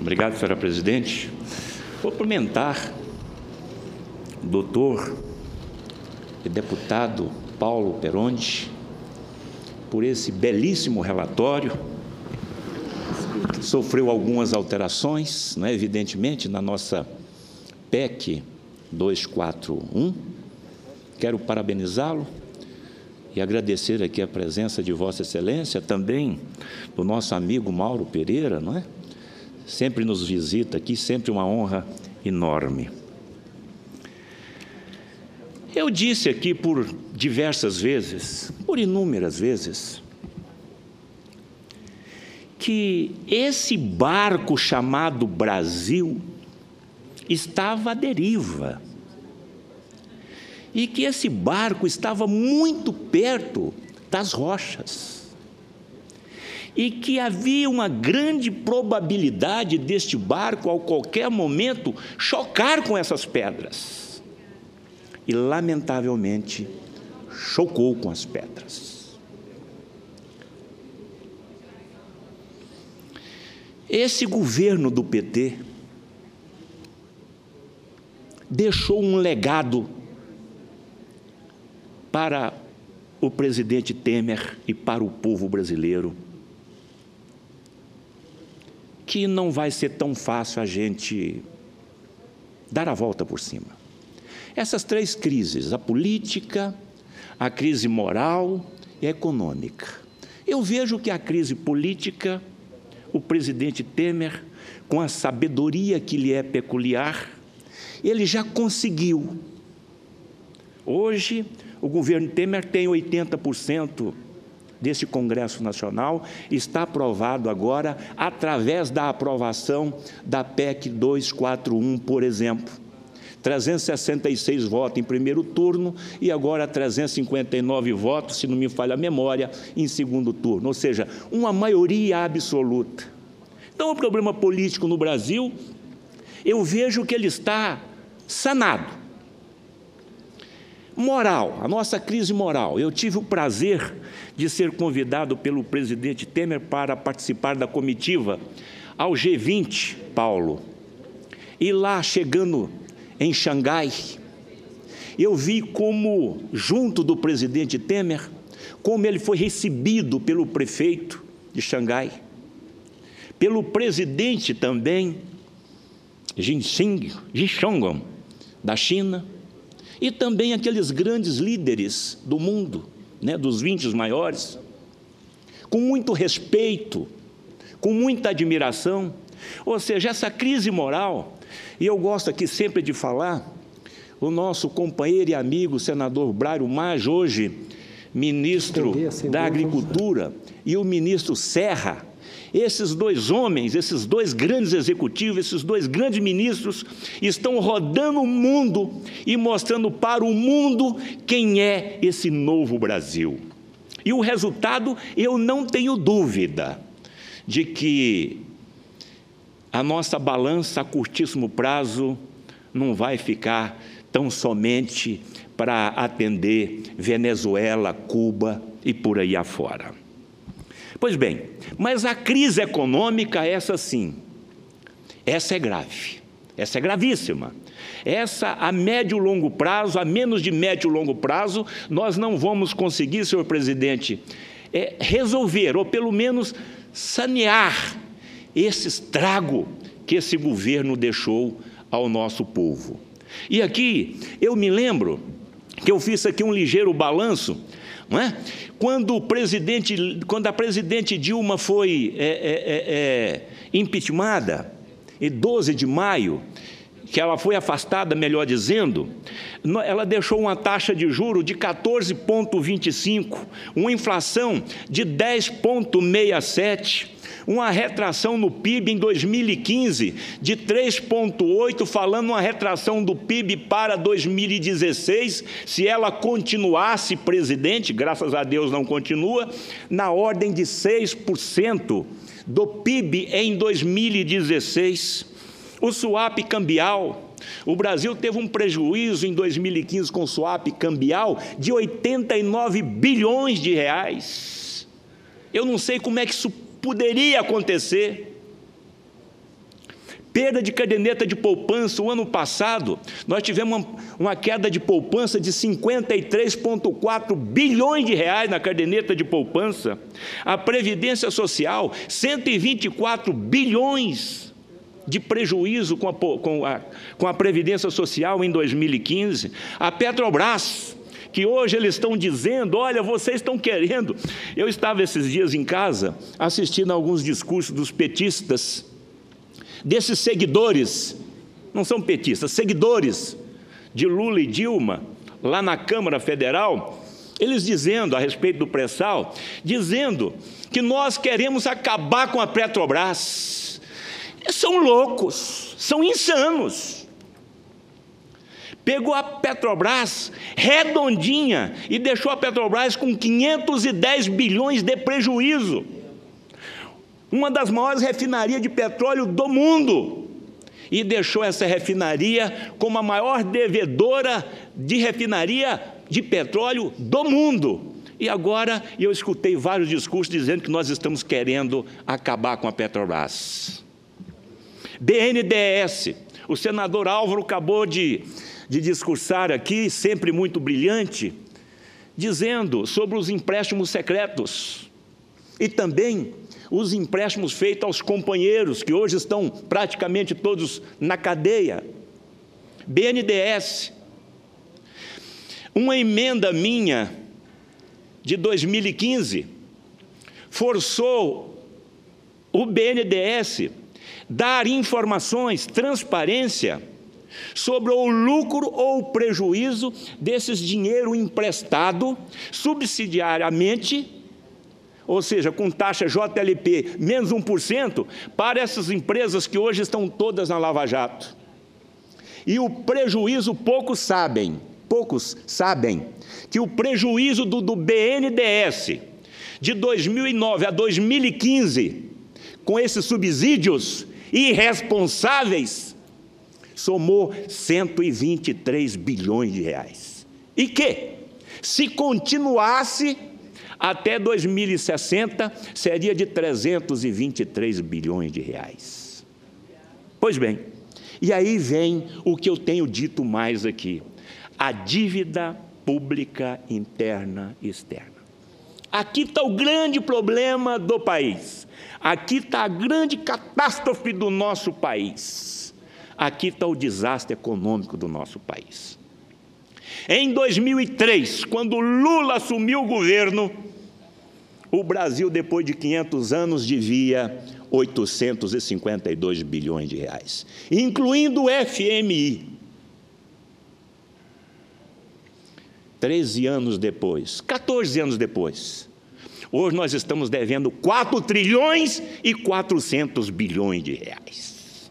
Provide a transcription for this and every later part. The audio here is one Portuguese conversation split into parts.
Obrigado, senhora presidente. Vou cumprimentar o doutor e deputado Paulo Peronde por esse belíssimo relatório. Sofreu algumas alterações, né, evidentemente, na nossa PEC 241. Quero parabenizá-lo e agradecer aqui a presença de Vossa Excelência, também do nosso amigo Mauro Pereira, não é? Sempre nos visita aqui, sempre uma honra enorme. Eu disse aqui por diversas vezes, por inúmeras vezes, que esse barco chamado Brasil estava à deriva e que esse barco estava muito perto das rochas e que havia uma grande probabilidade deste barco, a qualquer momento, chocar com essas pedras. E, lamentavelmente, chocou com as pedras. Esse governo do PT deixou um legado para o presidente Temer e para o povo brasileiro, que não vai ser tão fácil a gente dar a volta por cima. Essas três crises, a política, a crise moral e a econômica. Eu vejo que a crise política, o presidente Temer, com a sabedoria que lhe é peculiar, ele já conseguiu. Hoje, o governo Temer tem 80% desse Congresso Nacional, está aprovado agora através da aprovação da PEC 241, por exemplo. 366 votos em primeiro turno e agora 359 votos, se não me falha a memória, em segundo turno, ou seja, uma maioria absoluta. Então, o problema político no Brasil, eu vejo que ele está sanado. Moral, a nossa crise moral. Eu tive o prazer de ser convidado pelo presidente Temer para participar da comitiva ao G20, Paulo. E lá, chegando em Xangai, eu vi como, junto do presidente Temer, como ele foi recebido pelo prefeito de Xangai, pelo presidente também, Jinping, da China, e também aqueles grandes líderes do mundo, né, dos 20 maiores, com muito respeito, com muita admiração. Ou seja, essa crise moral, e eu gosto aqui sempre de falar, o nosso companheiro e amigo, senador Brairo Maggi, hoje ministro da Agricultura, e o ministro Serra, esses dois homens, esses dois grandes executivos, esses dois grandes ministros estão rodando o mundo e mostrando para o mundo quem é esse novo Brasil. E o resultado, eu não tenho dúvida de que a nossa balança a curtíssimo prazo não vai ficar tão somente para atender Venezuela, Cuba e por aí afora. Pois bem, mas a crise econômica, essa sim, essa é grave, essa é gravíssima. Essa, a médio e longo prazo, a menos de médio e longo prazo, nós não vamos conseguir, senhor presidente, resolver, ou pelo menos sanear esse estrago que esse governo deixou ao nosso povo. E aqui, eu me lembro que eu fiz aqui um ligeiro balanço, não é? Quando a presidente Dilma foi impeachmentada, em 12 de maio, que ela foi afastada, melhor dizendo, ela deixou uma taxa de juros de 14,25%, uma inflação de 10,67%, uma retração no PIB em 2015 de 3,8%, falando uma retração do PIB para 2016, se ela continuasse presidente, graças a Deus não continua, na ordem de 6% do PIB em 2016. O swap cambial, o Brasil teve um prejuízo em 2015 com o swap cambial de 89 bilhões de reais. Eu não sei como é que isso poderia acontecer. Perda de caderneta de poupança. O ano passado, nós tivemos uma queda de poupança de 53,4 bilhões de reais na caderneta de poupança. A Previdência Social, 124 bilhões de prejuízo com a Previdência Social em 2015. A Petrobras, que hoje eles estão dizendo, olha, vocês estão querendo. Eu estava esses dias em casa, assistindo a alguns discursos dos petistas, desses seguidores, não são petistas, seguidores de Lula e Dilma, lá na Câmara Federal, eles dizendo a respeito do pré-sal, dizendo que nós queremos acabar com a Petrobras. São loucos, são insanos. Pegou a Petrobras redondinha e deixou a Petrobras com 510 bilhões de prejuízo. Uma das maiores refinarias de petróleo do mundo, e deixou essa refinaria como a maior devedora de refinaria de petróleo do mundo. E agora eu escutei vários discursos dizendo que nós estamos querendo acabar com a Petrobras. BNDES, o senador Álvaro acabou de discursar aqui, sempre muito brilhante, dizendo sobre os empréstimos secretos e também os empréstimos feitos aos companheiros, que hoje estão praticamente todos na cadeia. BNDES. Uma emenda minha de 2015 forçou o BNDES dar informações, transparência, sobre o lucro ou o prejuízo desses dinheiro emprestado subsidiariamente, ou seja, com taxa JLP menos 1%, para essas empresas que hoje estão todas na Lava Jato. E o prejuízo, poucos sabem que o prejuízo do BNDES de 2009 a 2015, com esses subsídios irresponsáveis, somou 123 bilhões de reais. E que, se continuasse, até 2060, seria de 323 bilhões de reais. Pois bem, e aí vem o que eu tenho dito mais aqui, a dívida pública interna e externa. Aqui está o grande problema do país, aqui está a grande catástrofe do nosso país, aqui está o desastre econômico do nosso país. Em 2003, quando Lula assumiu o governo, o Brasil, depois de 500 anos, devia 852 bilhões de reais, incluindo o FMI. 13 anos depois, 14 anos depois, hoje nós estamos devendo 4 trilhões e 400 bilhões de reais.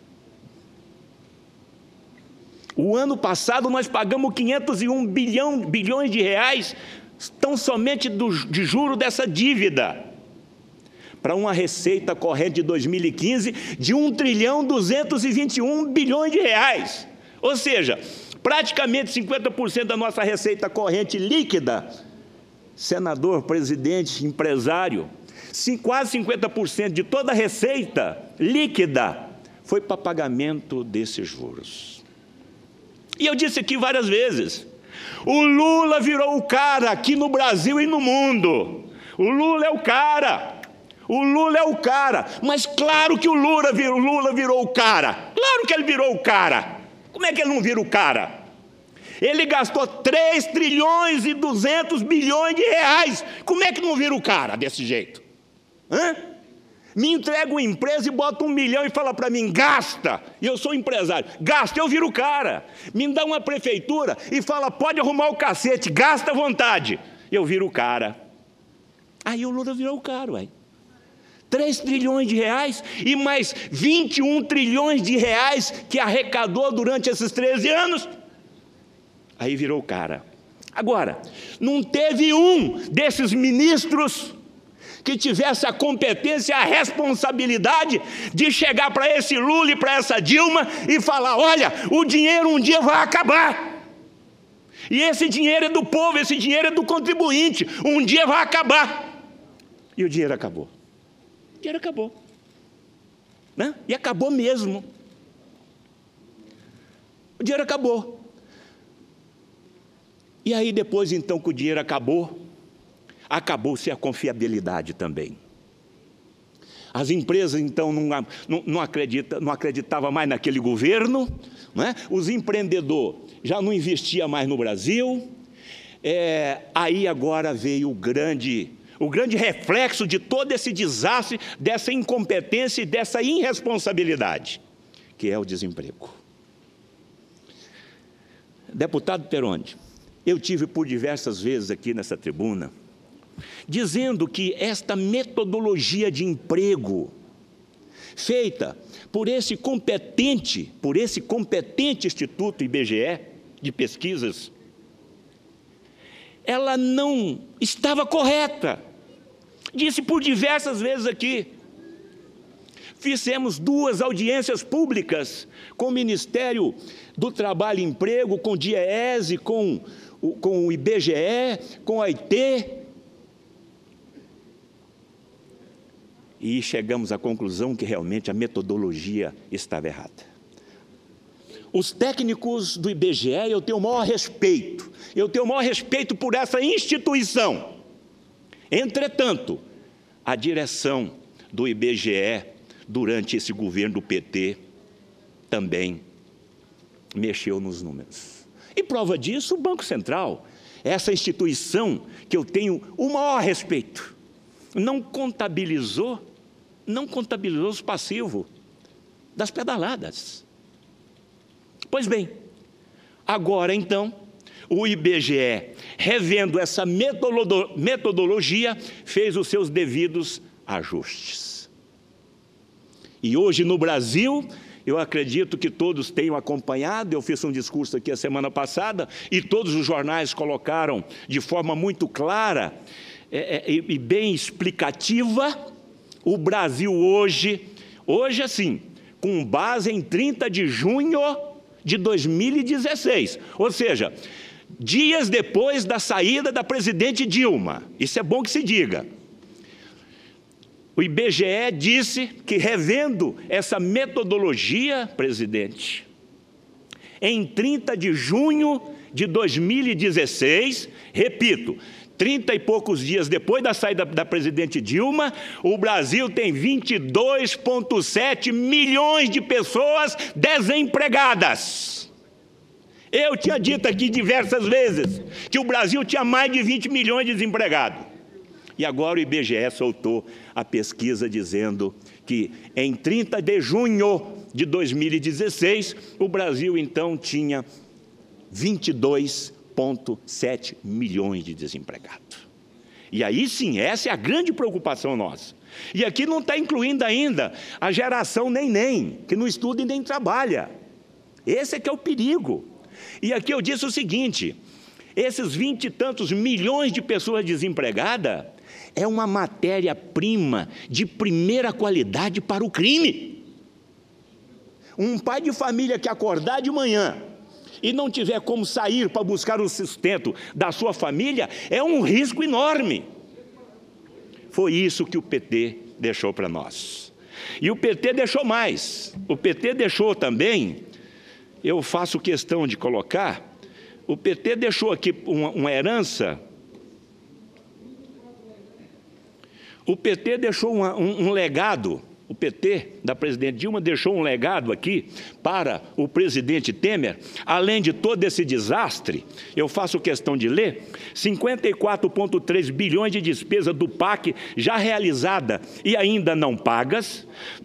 O ano passado nós pagamos 501 bilhões de reais, tão somente de juro dessa dívida, para uma receita corrente de 2015 de 1 trilhão 221 bilhões de reais. Ou seja, praticamente 50% da nossa receita corrente líquida, senador, presidente, empresário, quase 50% de toda a receita líquida foi para pagamento desses juros. E eu disse aqui várias vezes, o Lula virou o cara aqui no Brasil e no mundo. O Lula é o cara. O Lula é o cara. Mas claro que o Lula virou o cara. Claro que ele virou o cara. Como é que ele não vira o cara? Ele gastou 3 trilhões e 200 bilhões de reais. Como é que não vira o cara desse jeito? Me entrega uma empresa e bota 1 milhão e fala para mim, gasta. E eu sou empresário. Gasta, eu viro o cara. Me dá uma prefeitura e fala, pode arrumar o cacete, gasta à vontade. Eu viro o cara. Aí o Lula virou o cara, ué. 3 trilhões de reais e mais 21 trilhões de reais que arrecadou durante esses 13 anos. Aí virou o cara. Agora, não teve um desses ministros que tivesse a competência, a responsabilidade de chegar para esse Lula e para essa Dilma e falar, olha, o dinheiro um dia vai acabar. E esse dinheiro é do povo, esse dinheiro é do contribuinte, um dia vai acabar. E o dinheiro acabou. O dinheiro acabou. né? E acabou mesmo. O dinheiro acabou. E aí depois, então, que o dinheiro acabou, acabou-se a confiabilidade também. As empresas, então, não acreditavam mais naquele governo, né? Os empreendedores já não investiam mais no Brasil. Aí agora veio o grande reflexo de todo esse desastre, dessa incompetência e dessa irresponsabilidade, que é o desemprego. Deputado Peronde, eu tive por diversas vezes aqui nessa tribuna, dizendo que esta metodologia de emprego, feita por esse competente Instituto IBGE de pesquisas, ela não estava correta. Disse por diversas vezes aqui. Fizemos 2 audiências públicas com o Ministério do Trabalho e Emprego, com o DIEESE, com o IBGE, com a IT. E chegamos à conclusão que realmente a metodologia estava errada. Os técnicos do IBGE, eu tenho o maior respeito por essa instituição. Entretanto, a direção do IBGE, durante esse governo do PT, também mexeu nos números. E prova disso, o Banco Central, essa instituição que eu tenho o maior respeito, não contabilizou os passivos das pedaladas. Pois bem, agora então, o IBGE, revendo essa metodologia, fez os seus devidos ajustes. E hoje no Brasil, eu acredito que todos tenham acompanhado, eu fiz um discurso aqui a semana passada, e todos os jornais colocaram de forma muito clara e bem explicativa, o Brasil hoje assim, com base em 30 de junho de 2016, ou seja, dias depois da saída da presidente Dilma, isso é bom que se diga. O IBGE disse que, revendo essa metodologia, presidente, em 30 de junho de 2016, repito, 30 e poucos dias depois da saída da presidente Dilma, o Brasil tem 22,7 milhões de pessoas desempregadas. Eu tinha dito aqui diversas vezes que o Brasil tinha mais de 20 milhões de desempregados. E agora o IBGE soltou a pesquisa dizendo que em 30 de junho de 2016, o Brasil então tinha 22,7 milhões de desempregados. E aí sim, essa é a grande preocupação nossa. E aqui não está incluindo ainda a geração neném, que não estuda e nem trabalha. Esse é que é o perigo. E aqui eu disse o seguinte, esses 20 e tantos milhões de pessoas desempregadas é uma matéria-prima de primeira qualidade para o crime. Um pai de família que acordar de manhã e não tiver como sair para buscar o sustento da sua família, é um risco enorme. Foi isso que o PT deixou para nós. E o PT deixou mais. O PT deixou também, eu faço questão de colocar, o PT deixou aqui uma herança. O PT deixou um legado, o PT da presidente Dilma deixou um legado aqui para o presidente Temer, além de todo esse desastre, eu faço questão de ler, 54,3 bilhões de despesa do PAC já realizada e ainda não pagas,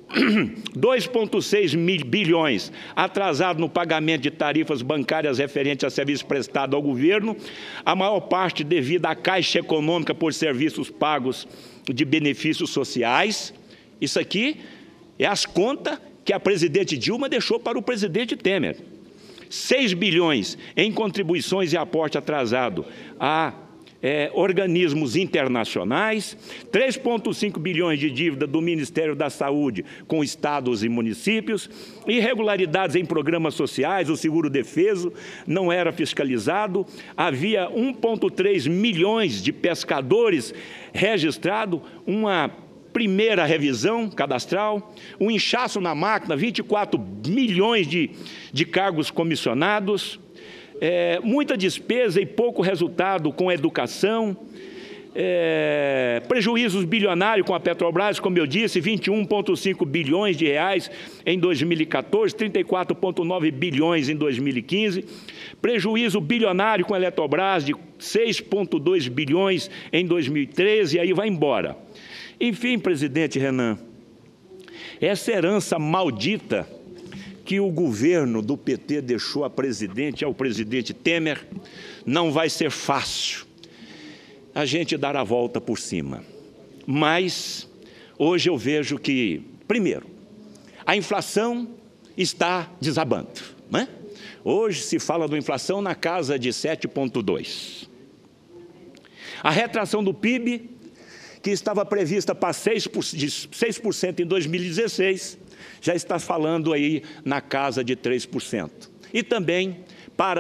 2,6 bilhões atrasado no pagamento de tarifas bancárias referentes a serviços prestados ao governo, a maior parte devido à Caixa Econômica por serviços pagos de benefícios sociais. Isso aqui é as contas que a presidente Dilma deixou para o presidente Temer. 6 bilhões em contribuições e aporte atrasado a organismos internacionais, 3,5 bilhões de dívida do Ministério da Saúde com estados e municípios, irregularidades em programas sociais, o seguro-defeso não era fiscalizado, havia 1,3 milhões de pescadores registrados, uma primeira revisão cadastral, um inchaço na máquina, 24 milhões de cargos comissionados, muita despesa e pouco resultado com a educação, prejuízos bilionários com a Petrobras, como eu disse, 21,5 bilhões de reais em 2014, 34,9 bilhões em 2015, prejuízo bilionário com a Eletrobras de 6,2 bilhões em 2013, e aí vai embora. Enfim, presidente Renan, essa herança maldita que o governo do PT deixou ao presidente Temer, não vai ser fácil a gente dar a volta por cima. Mas hoje eu vejo que, primeiro, a inflação está desabando, né? Hoje se fala de inflação na casa de 7,2. A retração do PIB, que estava prevista para 6% em 2016, já está falando aí na casa de 3%. E também, para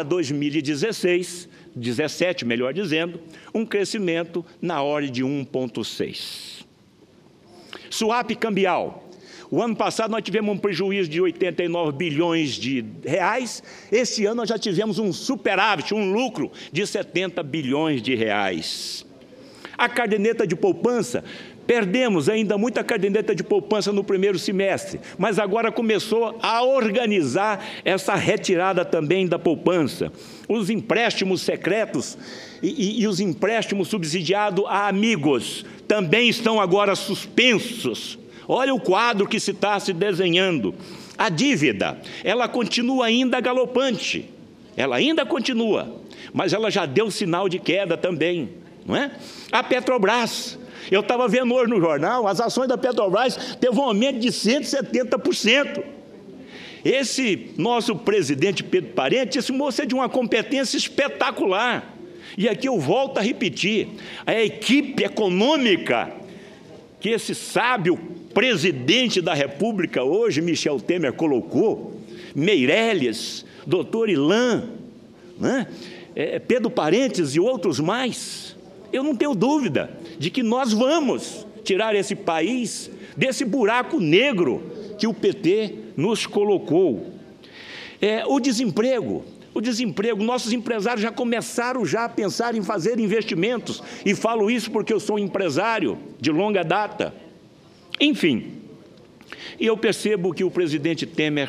2017, melhor dizendo, um crescimento na ordem de 1,6. Swap cambial. O ano passado nós tivemos um prejuízo de 89 bilhões de reais, este ano nós já tivemos um superávit, um lucro de 70 bilhões de reais. A caderneta de poupança, perdemos ainda muita caderneta de poupança no primeiro semestre, mas agora começou a organizar essa retirada também da poupança. Os empréstimos secretos e os empréstimos subsidiados a amigos também estão agora suspensos. Olha o quadro que se está se desenhando. A dívida, ela continua ainda galopante, ela ainda continua, mas ela já deu sinal de queda também, não é? A Petrobras, eu estava vendo hoje no jornal, as ações da Petrobras teve um aumento de 170%. Esse nosso presidente Pedro Parente, esse moço é de uma competência espetacular. E aqui eu volto a repetir, a equipe econômica que esse sábio presidente da República hoje, Michel Temer, colocou, Meirelles, doutor Ilan, né? Pedro Parentes e outros mais, eu não tenho dúvida de que nós vamos tirar esse país desse buraco negro que o PT nos colocou. O desemprego, nossos empresários já começaram a pensar em fazer investimentos, e falo isso porque eu sou empresário de longa data. Enfim, e eu percebo que o presidente Temer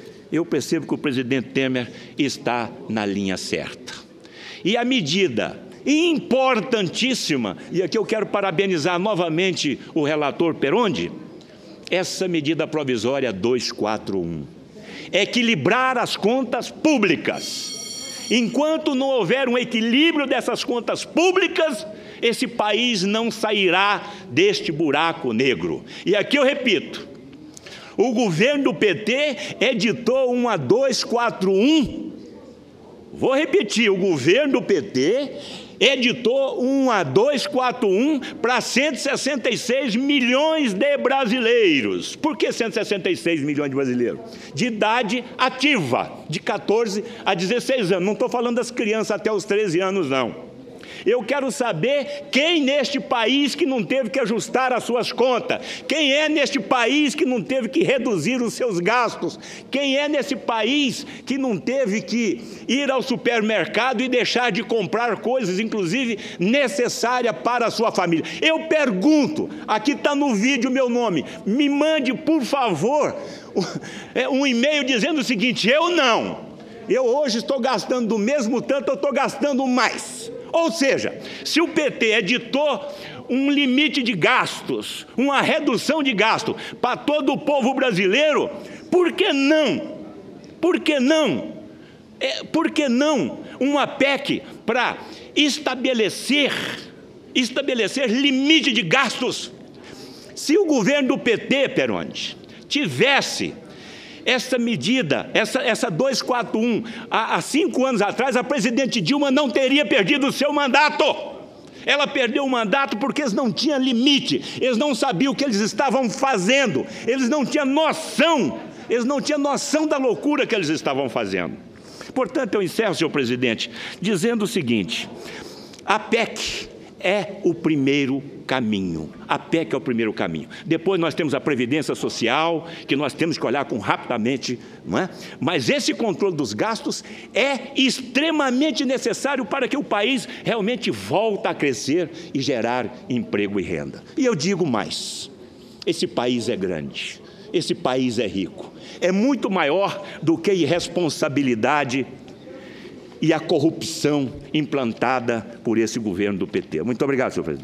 está na linha certa. E a medida importantíssima, e aqui eu quero parabenizar novamente o relator Perondi, essa medida provisória 241, equilibrar as contas públicas. Enquanto não houver um equilíbrio dessas contas públicas, esse país não sairá deste buraco negro. E aqui eu repito, o governo do PT editou uma 241, vou repetir, o governo do PT editou uma 241 para 166 milhões de brasileiros. Por que 166 milhões de brasileiros? De idade ativa, de 14 a 16 anos. Não estou falando das crianças até os 13 anos, não. Eu quero saber quem neste país que não teve que ajustar as suas contas, quem é neste país que não teve que reduzir os seus gastos, quem é nesse país que não teve que ir ao supermercado e deixar de comprar coisas, inclusive necessárias para a sua família. Eu pergunto, aqui está no vídeo meu nome, me mande por favor um e-mail dizendo o seguinte: eu hoje estou gastando do mesmo tanto, eu estou gastando mais. Ou seja, se o PT editou um limite de gastos, uma redução de gasto para todo o povo brasileiro, por que não? Por que não? Por que não uma PEC para estabelecer limite de gastos? Se o governo do PT, Perondi, tivesse essa medida, essa 241, há 5 anos atrás, a presidente Dilma não teria perdido o seu mandato. Ela perdeu o mandato porque eles não tinham limite, eles não sabiam o que eles estavam fazendo, eles não tinham noção da loucura que eles estavam fazendo. Portanto, eu encerro, senhor presidente, dizendo o seguinte: a PEC é o primeiro caminho. A PEC é o primeiro caminho. Depois nós temos a Previdência Social, que nós temos que olhar com rapidamente, não é? Mas esse controle dos gastos é extremamente necessário para que o país realmente volte a crescer e gerar emprego e renda. E eu digo mais, esse país é grande, esse país é rico, é muito maior do que a irresponsabilidade e a corrupção implantada por esse governo do PT. Muito obrigado, senhor presidente.